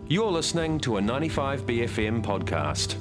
You're listening to a 95BFM podcast.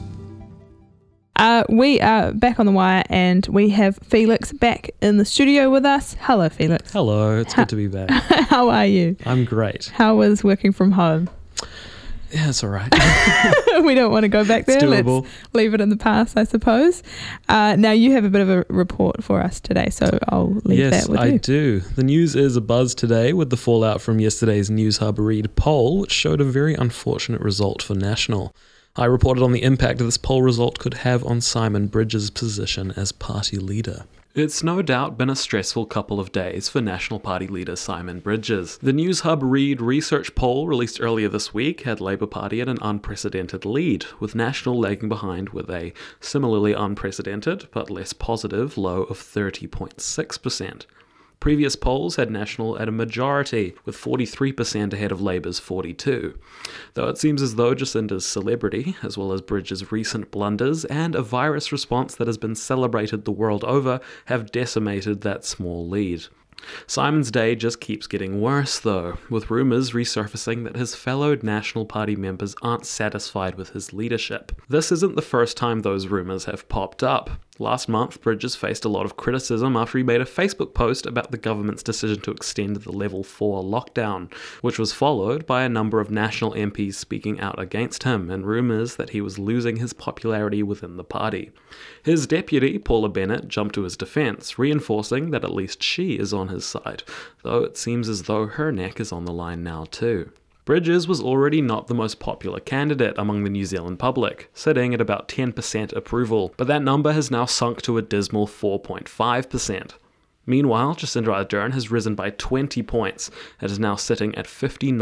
We are back on the wire and we have Felix back in the studio with us. Hello, Felix. Hello, it's good to be back. How are you? I'm great. How was working from home? Yeah, it's all right. We don't want to go back there. It's doable. Let's leave it in the past, I suppose. Now, you have a bit of a report for us today, so I'll leave that with you. Yes, I do. The news is abuzz today with the fallout from yesterday's Newshub Read poll, which showed a very unfortunate result for National. I reported on the impact this poll result could have on Simon Bridges' position as party leader. It's no doubt been a stressful couple of days for National Party leader Simon Bridges. The Newshub Read research poll released earlier this week had Labour Party at an unprecedented lead, with National lagging behind with a similarly unprecedented but less positive low of 30.6%. Previous polls had National at a majority, with 43% ahead of Labour's 42%. Though it seems as though Jacinda's celebrity, as well as Bridges' recent blunders, and a virus response that has been celebrated the world over, have decimated that small lead. Simon's day just keeps getting worse, though, with rumours resurfacing that his fellow National Party members aren't satisfied with his leadership. This isn't the first time those rumours have popped up. Last month, Bridges faced a lot of criticism after he made a Facebook post about the government's decision to extend the Level 4 lockdown, which was followed by a number of National MPs speaking out against him and rumours that he was losing his popularity within the party. His deputy, Paula Bennett, jumped to his defence, reinforcing that at least she is on his side, though it seems as though her neck is on the line now too. Bridges was already not the most popular candidate among the New Zealand public, sitting at about 10% approval, but that number has now sunk to a dismal 4.5%. Meanwhile, Jacinda Ardern has risen by 20 points and is now sitting at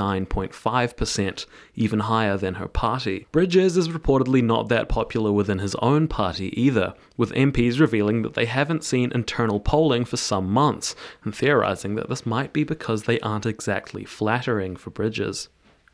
59.5%, even higher than her party. Bridges is reportedly not that popular within his own party either, with MPs revealing that they haven't seen internal polling for some months, and theorising that this might be because they aren't exactly flattering for Bridges.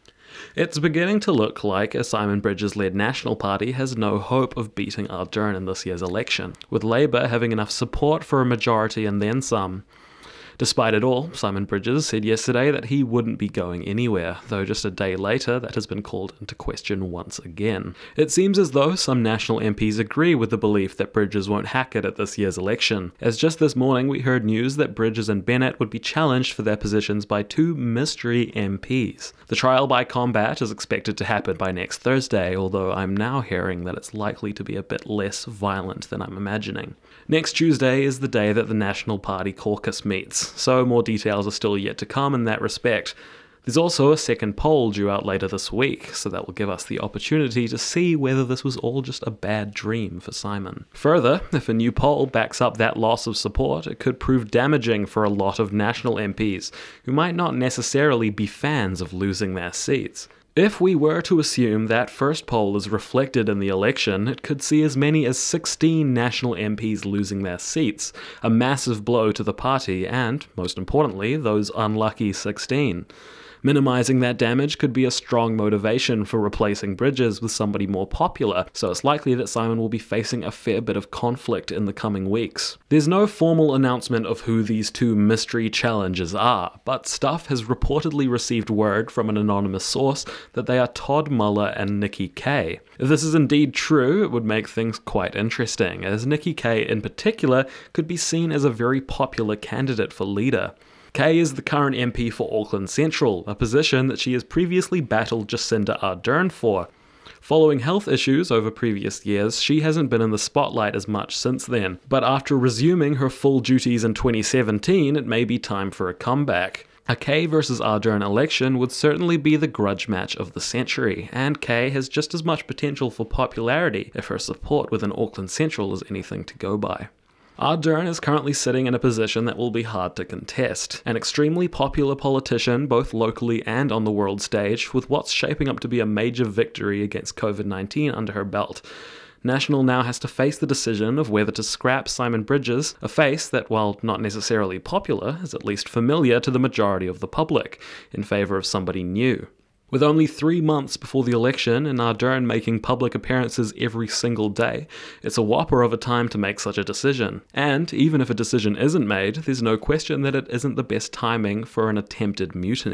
It's beginning to look like a Simon Bridges-led National Party has no hope of beating Ardern in this year's election, with Labour having enough support for a majority and then some. Despite it all, Simon Bridges said yesterday that he wouldn't be going anywhere, though just a day later that has been called into question once again. It seems as though some National MPs agree with the belief that Bridges won't hack it at this year's election, as just this morning we heard news that Bridges and Bennett would be challenged for their positions by two mystery MPs. The trial by combat is expected to happen by next Thursday, although I'm now hearing that it's likely to be a bit less violent than I'm imagining. Next Tuesday is the day that the National Party caucus meets, so more details are still yet to come in that respect. There's also a second poll due out later this week, so that will give us the opportunity to see whether this was all just a bad dream for Simon. Further, if a new poll backs up that loss of support, it could prove damaging for a lot of National MPs, who might not necessarily be fans of losing their seats. If we were to assume that first poll is reflected in the election, it could see as many as 16 National MPs losing their seats, a massive blow to the party and, most importantly, those unlucky 16. Minimising that damage could be a strong motivation for replacing Bridges with somebody more popular, so it's likely that Simon will be facing a fair bit of conflict in the coming weeks. There's no formal announcement of who these two mystery challengers are, but Stuff has reportedly received word from an anonymous source that they are Todd Muller and Nikki Kaye. If this is indeed true, it would make things quite interesting, as Nikki Kaye in particular could be seen as a very popular candidate for leader. Kaye is the current MP for Auckland Central, a position that she has previously battled Jacinda Ardern for. Following health issues over previous years, she hasn't been in the spotlight as much since then, but after resuming her full duties in 2017, it may be time for a comeback. A Kaye versus Ardern election would certainly be the grudge match of the century, and Kaye has just as much potential for popularity if her support within Auckland Central is anything to go by. Ardern is currently sitting in a position that will be hard to contest. An extremely popular politician, both locally and on the world stage, with what's shaping up to be a major victory against COVID-19 under her belt. National now has to face the decision of whether to scrap Simon Bridges, a face that, while not necessarily popular, is at least familiar to the majority of the public, in favour of somebody new. With only 3 months before the election and Ardern making public appearances every single day, it's a whopper of a time to make such a decision. And even if a decision isn't made, there's no question that it isn't the best timing for an attempted mutiny.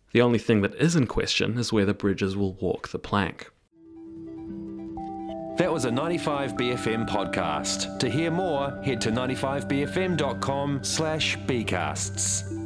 The only thing that is in question is whether Bridges will walk the plank. That was a 95BFM podcast. To hear more, head to 95bfm.com/bcasts.